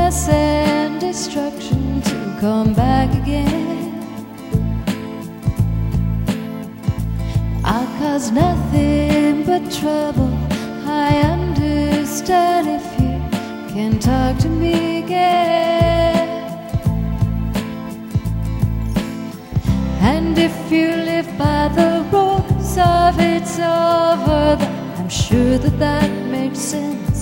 loss and destruction to come back again. I'll cause nothing but trouble. I understand if you can talk to me again. And if you live by the rules of it's over, then I'm sure that that makes sense.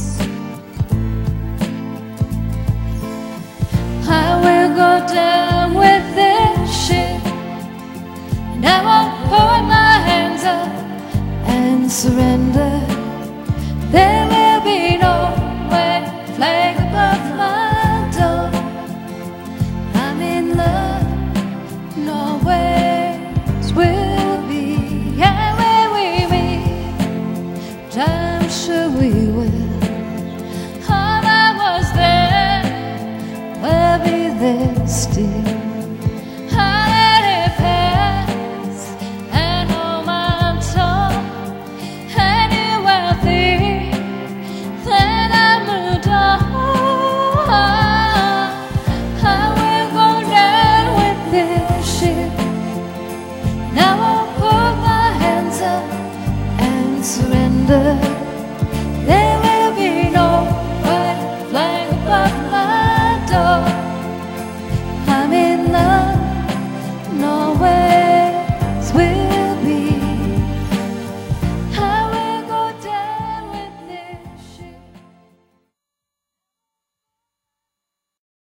I will go down with this ship, and I won't put my hands up and surrender. There will be no red flag above my door. I'm in love, no ways will be. And when we meet, I'm sure we will. All I was there will be there still. I let it pass and hold my tongue. And you will think that I moved on. I will go down with this ship, and I won't put my hands up and surrender. There